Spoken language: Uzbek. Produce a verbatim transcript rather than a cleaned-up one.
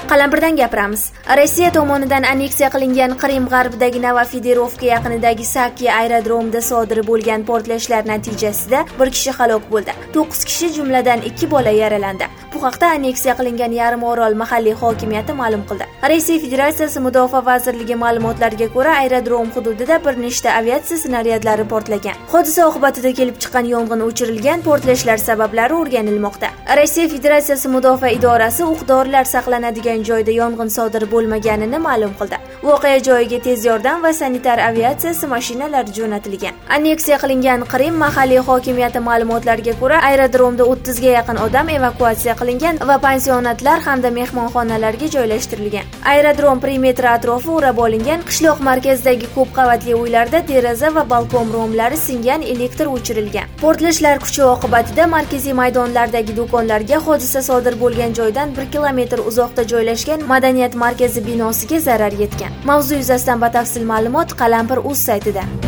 Qalampirdan gapiramiz. Rossiya tomonidan aneksiya qilingan Qrim g'arbidagi Novofederovka yaqinidagi Saki aerodromida sodir bo'lgan portlashlar natijasida bir kishi halok bo'ldi. to'qqiz kishi jumladan ikki bola yaralandi. Bu haqda aneksiya qilingan yarim orol mahalliy hokimiyati ma'lum qildi. Rossiya Federatsiyasi Mudofaa vazirligi ma'lumotlariga ko'ra, aerodrom hududida bir nechta aviatsiya snaryadlari portlagan. Hodisa oqibatida kelib chiqqan yong'in o'chirilgan, portlashlar sabablari o'rganilmoqda. Rossiya Federatsiyasi Mudofaa idorasi o'q-dorilar saqlanadigan joyda yong'in sodir bo'lmaganini ma'lum qildi. Voqea joyiga tez yordam va sanitar aviatsiyasi mashinalari jo'natilgan. Aneksiya qilingan Qrim mahalliy hokimiyati ma'lumotlariga ko'ra, aerodromda o'ttiz ga yaqin odam evakuatsiya qilingan va pansionatlar hamda mehmonxonalarga joylashtirilgan. Aerodrom perimetri atrofi o'rab olingan. Qishloq markazidagi ko'p qavatli uylarda deraza va balkon romlari singan, elektr o'chirilgan. Portlashlar kuchi oqibatida markaziy maydonlardagi do'konlarga, hodisa sodir bo'lgan joydan bir kilometr uzoqda joylashgan madaniyat markazi binosiga zarar yetgan. Mavzu yuzasidan batafsil ma'lumot Qalampir.uz saytida.